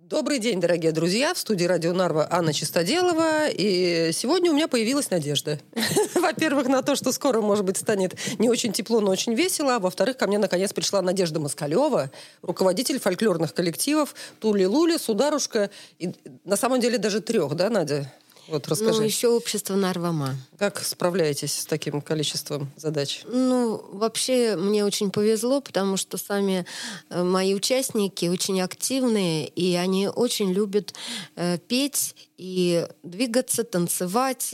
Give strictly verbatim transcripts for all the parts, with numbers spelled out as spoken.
Добрый день, дорогие друзья. В студии Радио Нарва Анна Чистоделова. И сегодня у меня появилась надежда. Во-первых, на то, что скоро, может быть, станет не очень тепло, но очень весело. А во-вторых, ко мне наконец пришла Надежда Москалева, руководитель фольклорных коллективов Тули-Лули, Сударушка. И на самом деле даже трех, да, Надя? Вот расскажи. Ну, еще общество Нарва-Ма. Как справляетесь с таким количеством задач? Ну, вообще, мне очень повезло, потому что сами мои участники очень активные, и они очень любят э, петь и двигаться, танцевать,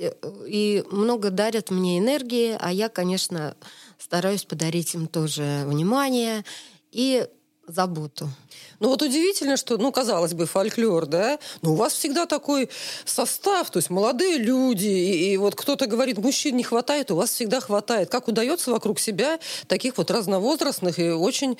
и много дарят мне энергии, а я, конечно, стараюсь подарить им тоже внимание и заботу. Ну вот удивительно, что, ну, казалось бы, фольклор, да, но у вас всегда такой состав, то есть молодые люди, и, и вот кто-то говорит, мужчин не хватает, у вас всегда хватает. Как удается вокруг себя таких вот разновозрастных и очень,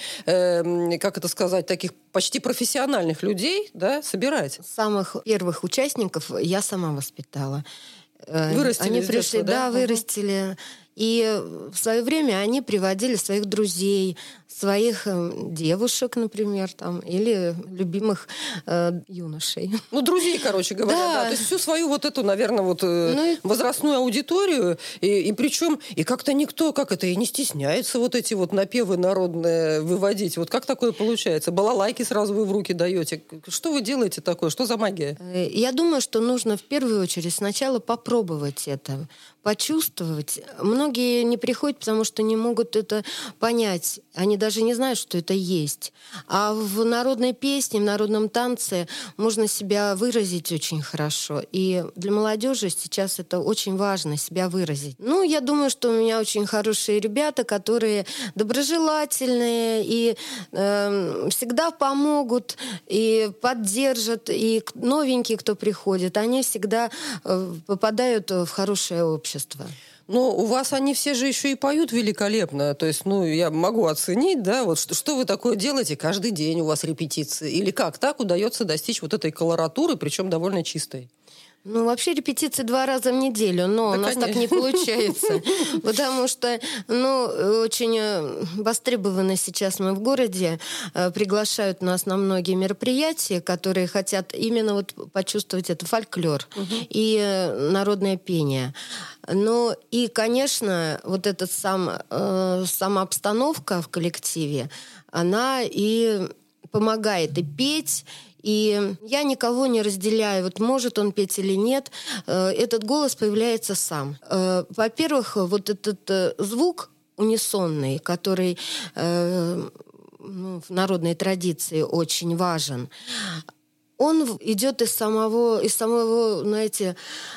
э, как это сказать, таких почти профессиональных людей, да, собирать? Самых первых участников я сама воспитала. Вырастили Они с пришли, детства, да? да, вырастили. Угу. И в свое время они приводили своих друзей, своих э, девушек, например, там, или любимых э, юношей. Ну, друзей, короче говоря, да. да. То есть всю свою вот эту, наверное, вот э, ну, возрастную аудиторию. И, и причем, и как-то никто, как это, и не стесняется вот эти вот напевы народные выводить. Вот как такое получается? Балалайки сразу вы в руки даете. Что вы делаете такое? Что за магия? Я думаю, что нужно в первую очередь сначала попробовать это, почувствовать. Многие не приходят, потому что не могут это понять. Они даже не знают, что это есть. А в народной песне, в народном танце можно себя выразить очень хорошо. И для молодежи сейчас это очень важно, себя выразить. Ну, я думаю, что у меня очень хорошие ребята, которые доброжелательные и э, всегда помогут и поддержат. И новенькие, кто приходит, они всегда э, попадают в хорошее общество. Но у вас они все же еще и поют великолепно. То есть, ну, я могу оценить, да, вот что, что вы такое делаете каждый день, у вас репетиции? Или как так удается достичь вот этой колоратуры, причем довольно чистой? Ну, вообще репетиции два раза в неделю, но да, у нас конечно. Так не получается, потому что, ну, очень востребованы сейчас мы в городе, приглашают нас на многие мероприятия, которые хотят именно вот почувствовать это фольклор и народное пение. Ну, и, конечно, вот эта сам, сама обстановка в коллективе, она и помогает и петь. И я никого не разделяю, вот может он петь или нет, этот голос появляется сам. Во-первых, вот этот звук унисонный, который ну, в народной традиции очень важен, он идет из самого, из самого, знаете,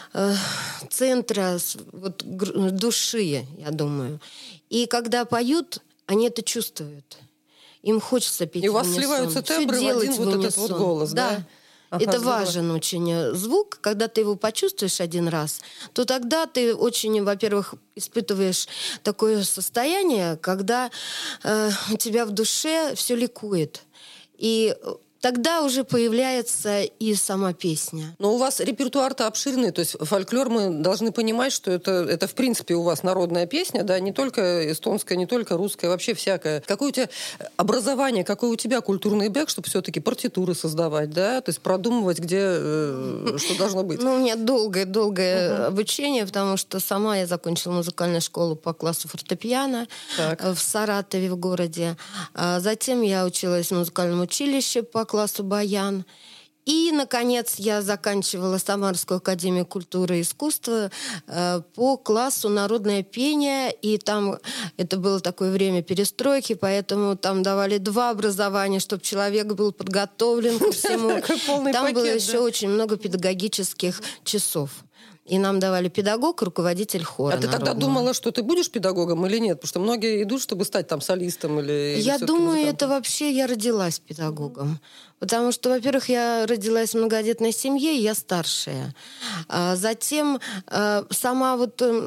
центра вот, души, я думаю. И когда поют, они это чувствуют. Им хочется петь. И у вас сливаются тембры в один вот этот вот голос, да? Да. Ага, это здорово. Важен очень звук. Когда ты его почувствуешь один раз, то тогда ты очень, во-первых, испытываешь такое состояние, когда э, у тебя в душе все ликует. И тогда уже появляется и сама песня. Но у вас репертуар-то обширный, то есть фольклор, мы должны понимать, что это, это в принципе у вас народная песня, да, не только эстонская, не только русская, вообще всякая. Какое у тебя образование, какой у тебя культурный бэк, чтобы все-таки партитуры создавать, да, то есть продумывать, где, э, что должно быть? Ну, у меня долгое-долгое обучение, потому что сама я закончила музыкальную школу по классу фортепиано в Саратове, в городе. Затем я училась в музыкальном училище по классу баян. И, наконец, я заканчивала Самарскую академию культуры и искусства э, по классу народное пение. И там это было такое время перестройки, поэтому там давали два образования, чтобы человек был подготовлен ко всему. Там было еще очень много педагогических часов. И нам давали педагог, руководитель хора. А ты тогда думала, что ты будешь педагогом или нет? Потому что многие идут, чтобы стать там солистом или... Я думаю, это вообще я родилась педагогом. Потому что, во-первых, я родилась в многодетной семье, и я старшая. А затем а, сама вот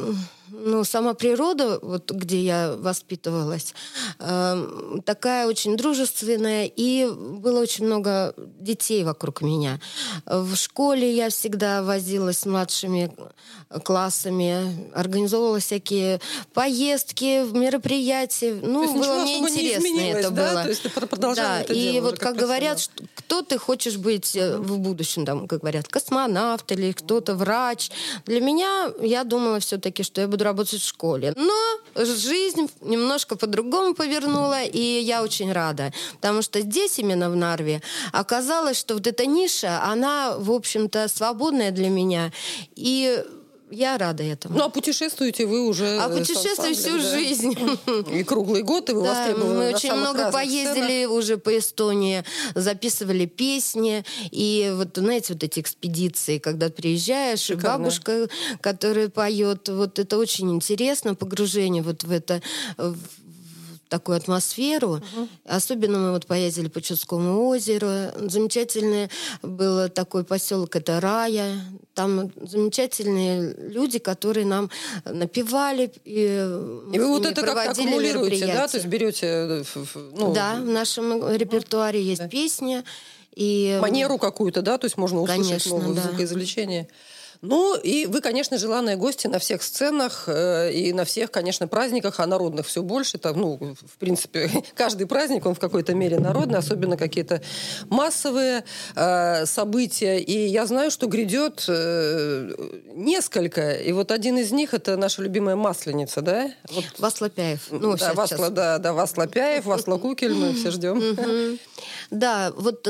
ну, сама природа, вот где я воспитывалась, э, такая очень дружественная, и было очень много детей вокруг меня. В школе я всегда возилась с младшими классами, организовывала всякие поездки, мероприятия. Ну, было мне интересно это да? было. То есть ты продолжала да, это и дело вот уже как, как говорят, что, кто ты хочешь быть mm-hmm. в будущем, там, как говорят, космонавт или кто-то врач. Для меня, я думала все-таки, что я буду работать в школе. Но жизнь немножко по-другому повернула, и я очень рада. Потому что здесь, именно в Нарве, оказалось, что вот эта ниша, она, в общем-то, свободная для меня. И я рада этому. Ну, а путешествуете вы уже... А путешествую всю да? жизнь. И круглый год, и вы да, востребованы мы на очень самых много поездили сценах. уже по Эстонии, записывали песни. И вот, знаете, вот эти экспедиции, когда приезжаешь, Шикарно. И бабушка, которая поет, вот это очень интересно, погружение вот в это... В такую атмосферу. Uh-huh. Особенно мы вот поездили по Чудскому озеру. Замечательный был такой поселок, это Рая. Там замечательные люди, которые нам напевали. И, и вы вот это как-то аккумулируете, да? То есть берете... Ну, да, в нашем репертуаре есть да. песни. И... Манеру какую-то, да? То есть можно услышать Конечно, новое да. звукоизвлечение. Ну, и вы, конечно, желанные гости на всех сценах э, и на всех, конечно, праздниках, а народных все больше. Там, ну, в принципе, каждый праздник, он в какой-то мере народный, особенно какие-то массовые э, события. И я знаю, что грядет э, несколько. И вот один из них — это наша любимая Масленица, да? Вот. Васлопяев. Ну, да, Васла, да, да, Васлопяев, Васла Кукель, мы все ждем. Да, вот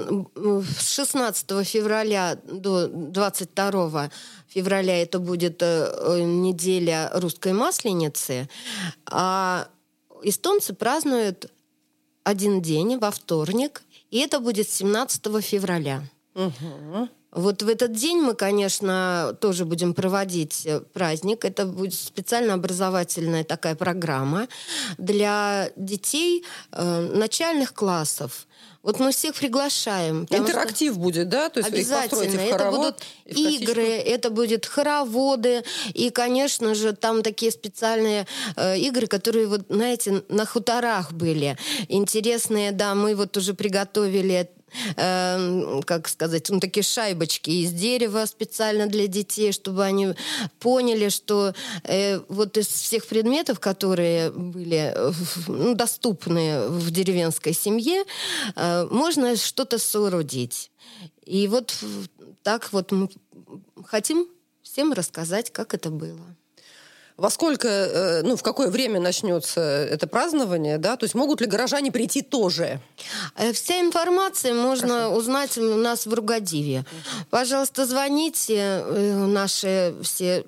с шестнадцатого февраля до двадцать второго февраля это будет неделя русской Масленицы, а эстонцы празднуют один день во вторник, и это будет семнадцатого февраля. Угу. Вот в этот день мы, конечно, тоже будем проводить праздник. Это будет специально образовательная такая программа для детей э, начальных классов. Вот мы всех приглашаем. Интерактив будет, да? То есть обязательно. Это будут игры, это будут хороводы. И, конечно же, там такие специальные э, игры, которые, вот, знаете, на хуторах были. Интересные, да, мы вот уже приготовили... Э, как сказать, ну, такие шайбочки из дерева специально для детей, чтобы они поняли, что э, вот из всех предметов, которые были э, ну, доступны в деревенской семье, э, можно что-то соорудить. И вот так вот мы хотим всем рассказать, как это было. Во сколько, ну, в какое время начнется это празднование, да? То есть могут ли горожане прийти тоже? Вся информация можно Хорошо. узнать у нас в Ругадиве. Пожалуйста, звоните. Наши все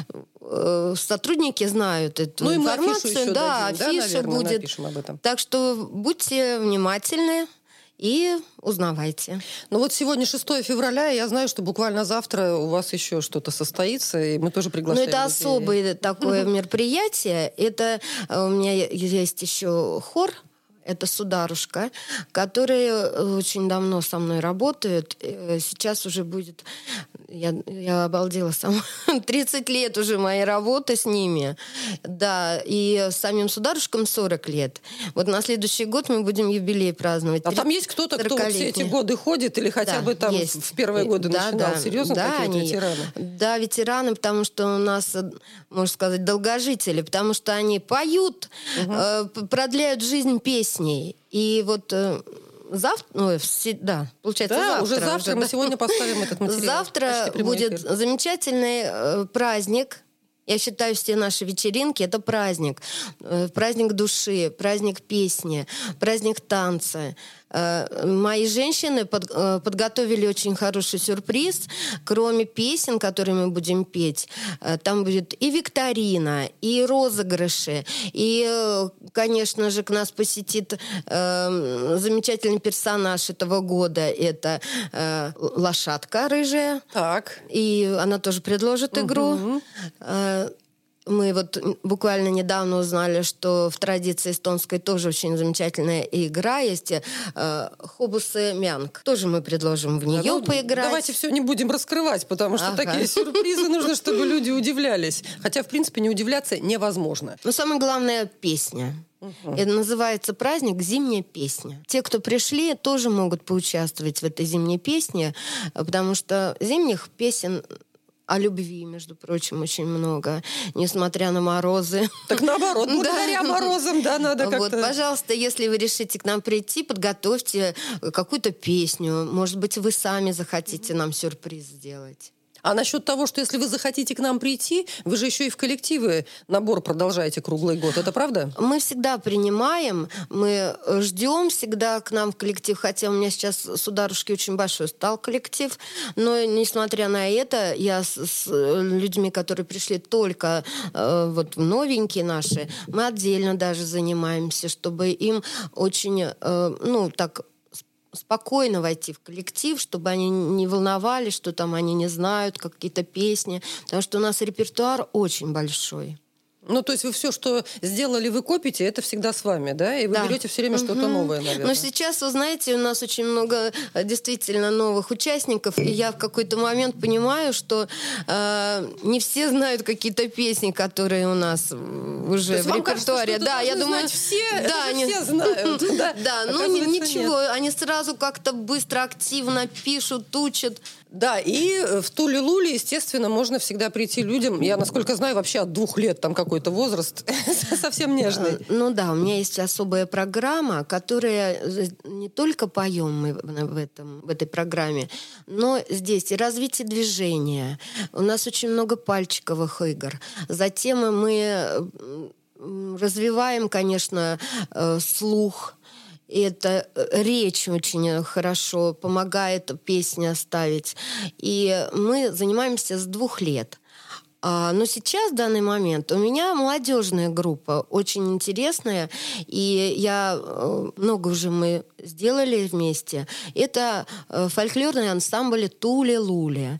сотрудники знают эту ну, информацию. Афишу да, дадим, афиша да, будет. Напишем об этом. Так что будьте внимательны. И узнавайте. Ну вот сегодня шестое февраля, и я знаю, что буквально завтра у вас еще что-то состоится, и мы тоже приглашаем. Ну это людей. Особое такое мероприятие. Это у меня есть еще хор. Это Сударушка, которые очень давно со мной работают. Сейчас уже будет... Я, я обалдела сама. тридцать лет уже моей работы с ними. Да, и с самим Сударушком сорок лет. Вот на следующий год мы будем юбилей праздновать. А там есть кто-то, кто все эти годы ходит или хотя да, бы там есть. В первые годы да, начинал? Да, Серьезно, да, какие-то они, ветераны? Да, ветераны, потому что у нас, можно сказать, долгожители, потому что они поют, угу. э, продляют жизнь песней. И вот... Э, Завтра, ну, все, да, получается да, завтра. уже завтра, уже, мы да. сегодня поставим этот материал. Завтра будет эфир. замечательный э, праздник. Я считаю, все наши вечеринки — это праздник. Э, праздник души, праздник песни, праздник танца. Э, мои женщины под, э, подготовили очень хороший сюрприз. Кроме песен, которые мы будем петь, э, там будет и викторина, и розыгрыши, и, э, конечно же, к нас посетит э, замечательный персонаж этого года. Это э, лошадка рыжая. Так. И она тоже предложит игру. Угу. Э, Мы вот буквально недавно узнали, что в традиции эстонской тоже очень замечательная игра есть. Э, Хобусы Мянг. Тоже мы предложим в нее ну, поиграть. Давайте все не будем раскрывать, потому что ага. такие сюрпризы нужно, чтобы люди удивлялись. Хотя, в принципе, не удивляться невозможно. Но самое главное — песня. Uh-huh. Это называется праздник «Зимняя песня». Те, кто пришли, тоже могут поучаствовать в этой зимней песне, потому что зимних песен о любви, между прочим, очень много, несмотря на морозы. Так наоборот, благодаря морозам, да, надо как-то... Вот, пожалуйста, если вы решите к нам прийти, подготовьте какую-то песню. Может быть, вы сами захотите нам сюрприз сделать. А насчет того, что если вы захотите к нам прийти, вы же еще и в коллективы набор продолжаете круглый год, это правда? Мы всегда принимаем, мы ждем всегда к нам в коллектив, хотя у меня сейчас с Сударушки очень большой стал коллектив, но несмотря на это, я с, с людьми, которые пришли только э, вот новенькие наши, мы отдельно даже занимаемся, чтобы им очень, э, ну, так... спокойно войти в коллектив, чтобы они не волновались, что там они не знают какие-то песни, потому что у нас репертуар очень большой. Ну, то есть вы все, что сделали, вы копите, это всегда с вами, да? И вы да. берете все время угу. что-то новое, наверное. Но сейчас, вы знаете, у нас очень много действительно новых участников, и я в какой-то момент понимаю, что э, не все знают какие-то песни, которые у нас уже в репертуаре. Да, я думаю, все, да, они все знают. Да, ну ничего, они сразу как-то быстро, активно пишут, учат. Да, и в Тули-Лули, естественно, можно всегда прийти людям, я, насколько знаю, вообще от двух лет там какой-то возраст совсем нежный. Ну да, у меня есть особая программа, которая не только поем мы в, этом, в этой программе, но здесь и развитие движения. У нас очень много пальчиковых игр. Затем мы развиваем, конечно, слух. И это речь очень хорошо помогает песни оставить. И мы занимаемся с двух лет. Но сейчас, в данный момент, у меня молодежная группа, очень интересная, и я много уже мы сделали вместе. Это фольклорный ансамбль Тули-Лули.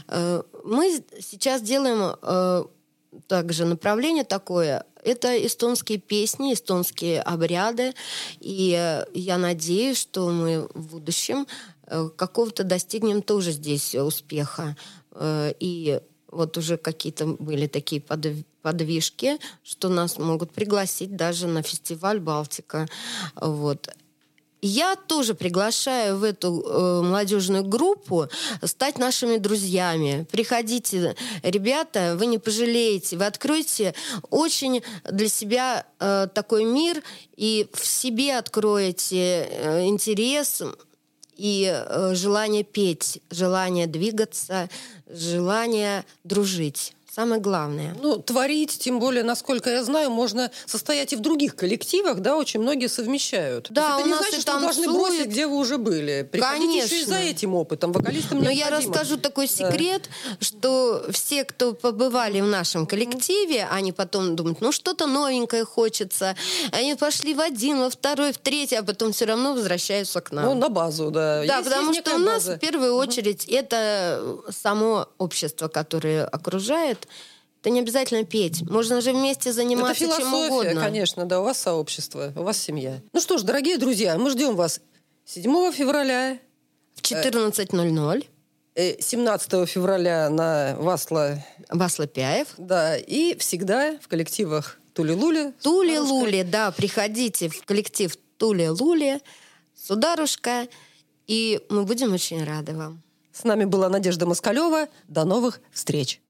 Мы сейчас делаем также направление такое. Это эстонские песни, эстонские обряды. И я надеюсь, что мы в будущем какого-то достигнем тоже здесь успеха. И вот уже какие-то были такие подвижки, что нас могут пригласить даже на фестиваль «Балтика». Вот. Я тоже приглашаю в эту э, молодежную группу стать нашими друзьями. Приходите, ребята, вы не пожалеете. Вы откроете очень для себя э, такой мир и в себе откроете э, интерес и э, желание петь, желание двигаться, желание дружить. Самое главное. Ну, творить, тем более, насколько я знаю, можно состоять и в других коллективах, да, очень многие совмещают. Да, это у не нас значит, и что вы должны бросить, где вы уже были. Приходите Конечно. еще и за этим опытом. Вокалистам Но необходимо. я расскажу такой секрет, да. что все, кто побывали в нашем коллективе, mm-hmm. они потом думают, ну, что-то новенькое хочется. Они пошли в один, во второй, в третий, а потом все равно возвращаются к нам. Ну, на базу, да. Да, есть, потому есть что у нас база. в первую очередь mm-hmm. это само общество, которое окружает. Это не обязательно петь. Можно же вместе заниматься чем угодно. Это философия, конечно, да. У вас сообщество, у вас семья. Ну что ж, дорогие друзья, мы ждем вас седьмого февраля. В четырнадцать ноль ноль. семнадцатого февраля на Васла... Васлопяев. Да, и всегда в коллективах Тули-Лули. Тули-Лули, да, приходите в коллектив Тули-Лули, Сударушка, и мы будем очень рады вам. С нами была Надежда Москалева. До новых встреч.